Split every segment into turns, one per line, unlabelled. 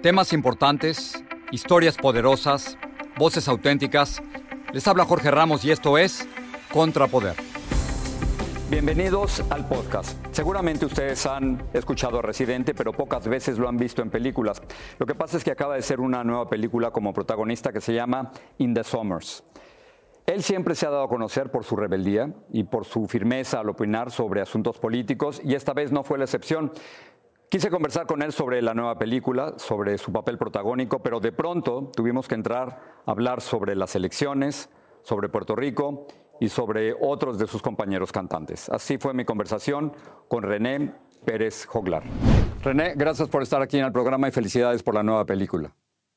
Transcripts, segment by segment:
Temas importantes, historias poderosas, voces auténticas. Les habla Jorge Ramos y esto es Contrapoder. Bienvenidos al podcast. Seguramente ustedes han escuchado a Residente, pero pocas veces lo han visto en películas. Lo que pasa es que acaba de ser una nueva película como protagonista que se llama In the Summers. Él siempre se ha dado a conocer por su rebeldía y por su firmeza al opinar sobre asuntos políticos, y esta vez no fue la excepción. Quise conversar con él sobre la nueva película, sobre su papel protagónico, pero de pronto tuvimos que entrar a hablar sobre las elecciones, sobre Puerto Rico y sobre otros de sus compañeros cantantes. Así fue mi conversación con René Pérez Joglar. René, gracias por estar aquí en el programa y felicidades por la nueva película.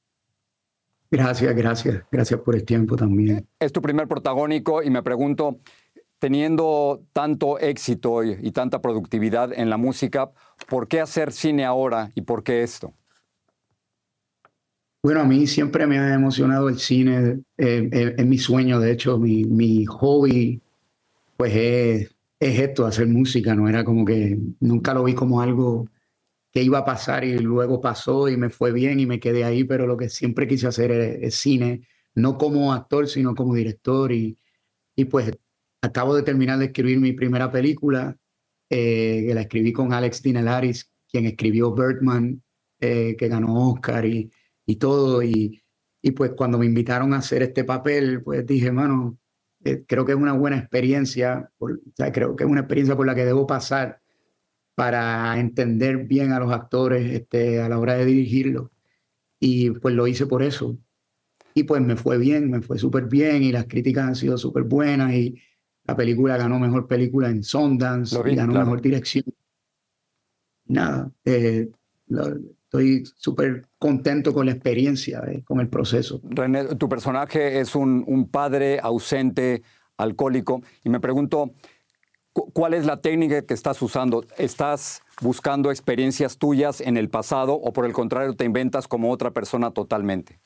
Gracias por el tiempo también.
Es tu primer protagónico y me pregunto, teniendo tanto éxito y tanta productividad en la música, ¿por qué hacer cine ahora y por qué esto?
Bueno, a mí siempre me ha emocionado el cine, es mi sueño, de hecho, mi hobby pues es esto, hacer música, no era como que nunca lo vi como algo que iba a pasar y luego pasó y me fue bien y me quedé ahí, pero lo que siempre quise hacer es cine, no como actor, sino como director y pues acabo de terminar de escribir mi primera película, que la escribí con Alex Dinelaris, quien escribió Birdman, que ganó Oscar y todo. Y pues cuando me invitaron a hacer este papel, pues dije, mano, creo que es una buena experiencia, o sea, creo que es una experiencia por la que debo pasar para entender bien a los actores a la hora de dirigirlos. Y pues lo hice por eso. Y pues me fue bien, me fue súper bien y las críticas han sido súper buenas y la película ganó mejor película en Sundance y ganó mejor dirección. Nada, estoy súper contento con la experiencia, con el proceso.
René, tu personaje es un padre ausente, alcohólico, y me pregunto, ¿cuál es la técnica que estás usando? ¿Estás buscando experiencias tuyas en el pasado o por el contrario te inventas como otra persona totalmente?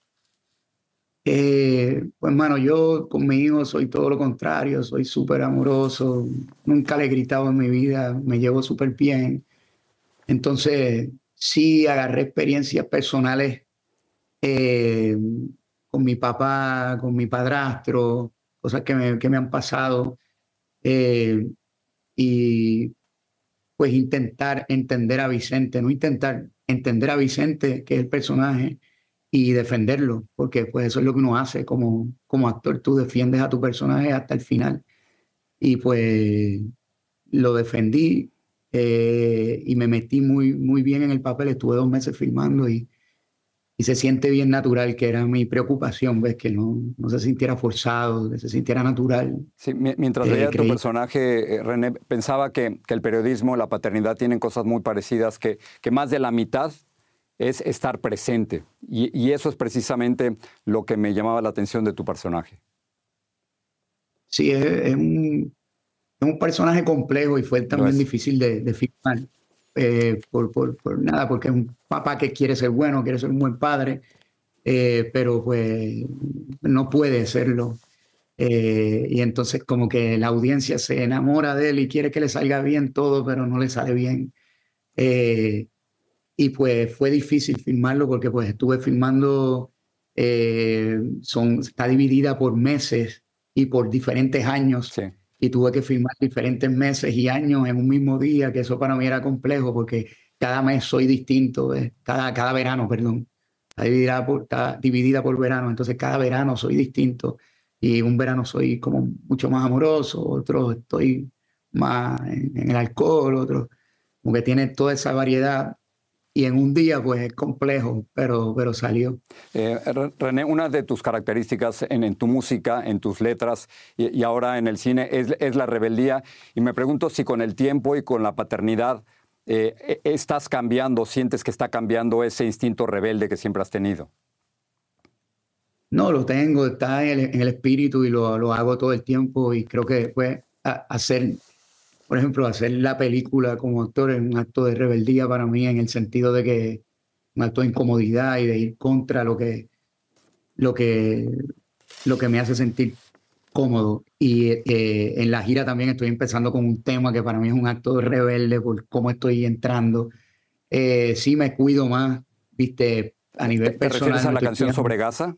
Pues, mano, yo con mi hijo soy todo lo contrario, soy súper amoroso, nunca le he gritado en mi vida, me llevo súper bien. Entonces, sí agarré experiencias personales eh, con mi papá, con mi padrastro, cosas que me han pasado eh, y pues intentar entender a Vicente, no intentar entender a Vicente, que es el personaje, y defenderlo, porque pues eso es lo que uno hace como actor, tú defiendes a tu personaje hasta el final. Y pues lo defendí y me metí muy bien en el papel, estuve 2 meses filmando y se siente bien natural, que era mi preocupación, ves, que no se sintiera forzado, que se sintiera natural.
Sí, mientras veía tu personaje, René, pensaba que el periodismo, la paternidad tienen cosas muy parecidas, que más de la mitad es estar presente. Y eso es precisamente lo que me llamaba la atención de tu personaje.
Sí, es un personaje complejo y fue también difícil de filmar. Por nada, porque es un papá que quiere ser bueno, quiere ser un buen padre, pero pues no puede serlo. Y entonces como que la audiencia se enamora de él y quiere que le salga bien todo, pero no le sale bien. Y pues fue difícil filmarlo porque pues estuve filmando, está dividida por meses y por diferentes años.
Sí.
Y tuve que filmar diferentes meses y años en un mismo día, que eso para mí era complejo porque cada mes soy distinto, cada verano, perdón. Está dividida por verano, entonces cada verano soy distinto. Y un verano soy como mucho más amoroso, otro estoy más en el alcohol, otro como que tiene toda esa variedad. Y en un día, pues es complejo, pero salió.
René, una de tus características en tu música, en tus letras y ahora en el cine es la rebeldía. Y me pregunto si con el tiempo y con la paternidad estás cambiando, sientes que está cambiando ese instinto rebelde que siempre has tenido.
No, lo tengo, está en el espíritu y lo hago todo el tiempo. Y creo que pues, por ejemplo, hacer la película como actor es un acto de rebeldía para mí en el sentido de que un acto de incomodidad y de ir contra lo que, lo que me hace sentir cómodo. Y en la gira también estoy empezando con un tema que para mí es un acto de rebelde por cómo estoy entrando. Sí me cuido más, viste, a nivel
¿Te
personal.
refieres a la
estoy
canción
cuidando.
sobre Gaza?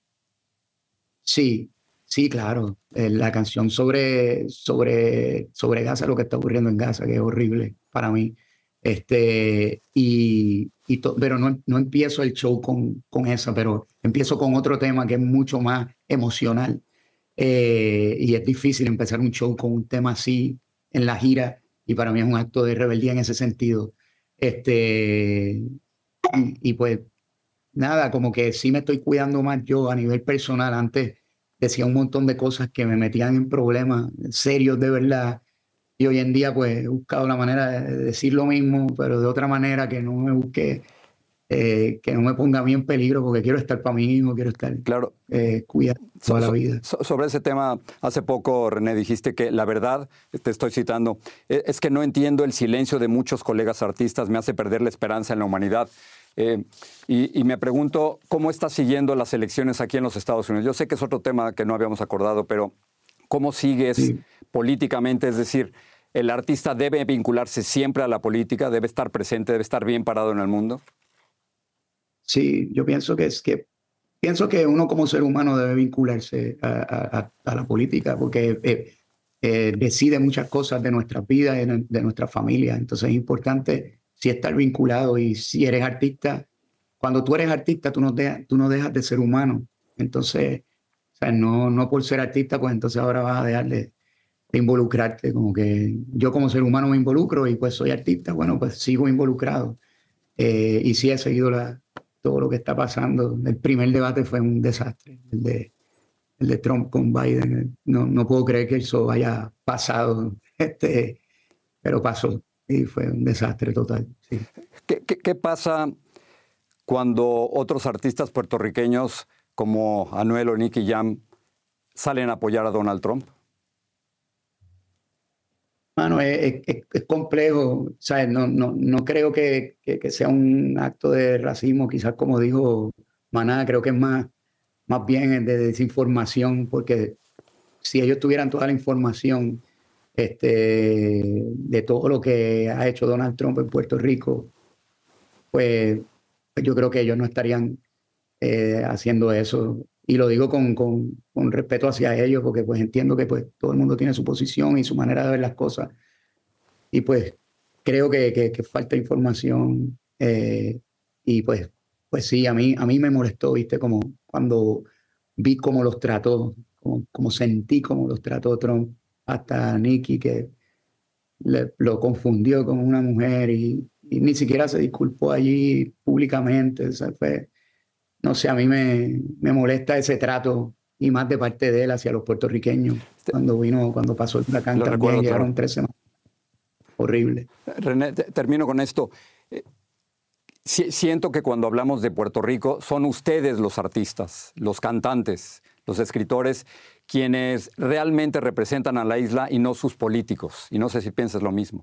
Sí, sí, claro. La canción sobre Gaza, lo que está ocurriendo en Gaza, que es horrible para mí. Pero no empiezo el show con esa, pero empiezo con otro tema que es mucho más emocional. Y es difícil empezar un show con un tema así en la gira, y para mí es un acto de rebeldía en ese sentido. Y pues nada, como que sí me estoy cuidando más yo a nivel personal. Antes decía un montón de cosas que me metían en problemas serios de verdad. Y hoy en día pues he buscado la manera de decir lo mismo, pero de otra manera que no me busque, que no me ponga a mí en peligro, porque quiero estar para mí mismo, quiero estar
Claro.
cuidado toda la vida.
Sobre ese tema, hace poco, René, dijiste que la verdad, te estoy citando, es que no entiendo el silencio de muchos colegas artistas, me hace perder la esperanza en la humanidad. Y me pregunto, ¿cómo estás siguiendo las elecciones aquí en los Estados Unidos? Yo sé que es otro tema que no habíamos acordado, pero ¿cómo sigues
Sí,
políticamente? Es decir, ¿el artista debe vincularse siempre a la política, debe estar presente, debe estar bien parado en el mundo?
sí, yo pienso que uno como ser humano debe vincularse a la política, porque decide muchas cosas de nuestras vidas y de nuestra familia. Entonces es importante sí estar vinculado, y si eres artista, cuando tú eres artista, tú no dejas de ser humano. Entonces, o sea, no por ser artista, pues entonces ahora vas a dejar de involucrarte. Como que yo como ser humano me involucro y pues soy artista, bueno, pues sigo involucrado. Y sí he seguido todo lo que está pasando. El primer debate fue un desastre, el de Trump con Biden. No puedo creer que eso haya pasado, pero pasó y fue un desastre total. Sí.
¿Qué pasa cuando otros artistas puertorriqueños como Anuel o Nicky Jam salen a apoyar a Donald Trump?
Mano, es complejo, ¿sabes? No creo que sea un acto de racismo, quizás como dijo Maná. Creo que es más bien de desinformación, porque si ellos tuvieran toda la información, de todo lo que ha hecho Donald Trump en Puerto Rico, pues, pues yo creo que ellos no estarían haciendo eso. Y lo digo con respeto hacia ellos, porque pues entiendo que pues todo el mundo tiene su posición y su manera de ver las cosas. Y pues creo que falta información. Y pues sí, a mí me molestó, ¿viste? Como cuando vi cómo los trató, como sentí cómo los trató Trump, hasta Nikki, que lo confundió con una mujer, y ni siquiera se disculpó allí públicamente. O sea, no sé, a mí me molesta ese trato, y más de parte de él hacia los puertorriqueños. Cuando pasó el huracán
Lo
también,
recuerdo, claro.
llegaron 3 semanas horribles.
René, termino con esto. Siento que cuando hablamos de Puerto Rico son ustedes los artistas, los cantantes, los escritores, quienes realmente representan a la isla y no sus políticos. Y no sé si piensas lo mismo.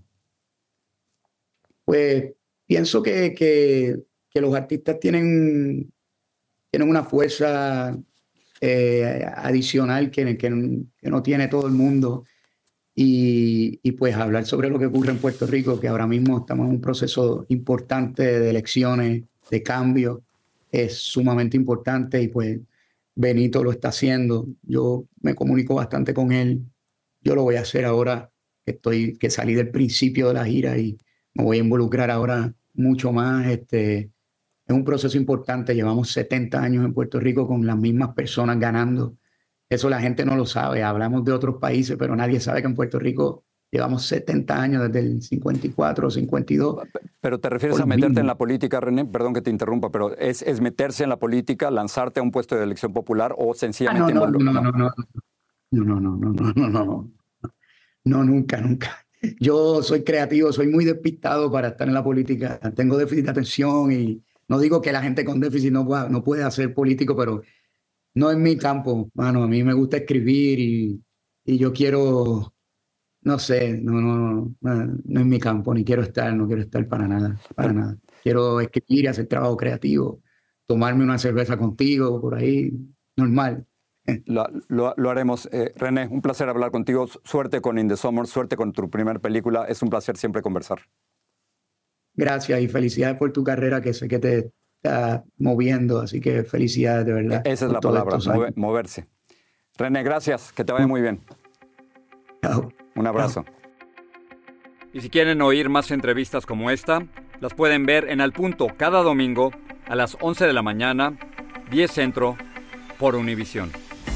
Pues pienso que los artistas tienen una fuerza adicional que no tiene todo el mundo. Y pues hablar sobre lo que ocurre en Puerto Rico, que ahora mismo estamos en un proceso importante de elecciones, de cambio, es sumamente importante. Y pues Benito lo está haciendo. Yo me comunico bastante con él. Yo lo voy a hacer ahora que salí del principio de la gira, y me voy a involucrar ahora mucho más. Es un proceso importante. Llevamos 70 años en Puerto Rico con las mismas personas ganando. Eso la gente no lo sabe. Hablamos de otros países, pero nadie sabe que en Puerto Rico llevamos 70 años, desde el 54 o 52,
Pero te refieres
con
a
los
meterte en
mismos.
la política, René, perdón que te interrumpa, pero ¿es meterse en la política, lanzarte a un puesto de elección popular o
Ah, no,
sencillamente
no, no, no,
No.
no, no, no, no, no, no, no, no, no, no, nunca, nunca. Yo soy creativo, soy muy despistado para estar en la política. Tengo déficit de atención, y no digo que la gente con déficit no puede hacer político, pero no es mi campo, mano. A mí me gusta escribir, y yo quiero, no sé, no es mi campo, ni no quiero estar para nada, para
Pero,
nada. Quiero escribir y hacer trabajo creativo, tomarme una cerveza contigo por ahí, normal.
lo haremos. René, un placer hablar contigo. Suerte con In the Summer, suerte con tu primera película. Es un placer siempre conversar.
Gracias y felicidades por tu carrera, que sé que moviendo, así que felicidades de verdad.
Esa es la palabra, moverse. René, gracias, que te vaya muy bien.
Chao.
Un abrazo. Y si quieren oír más entrevistas como esta, las pueden ver en Al Punto cada domingo a las 11 de la mañana, 10 Centro, por Univisión.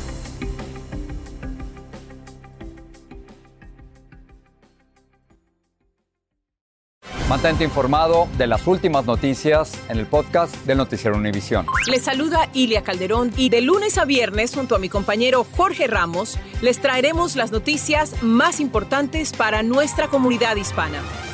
Mantente informado de las últimas noticias en el podcast del Noticiero Univisión.
Les saluda Ilia Calderón y de lunes a viernes, junto a mi compañero Jorge Ramos, les traeremos las noticias más importantes para nuestra comunidad hispana.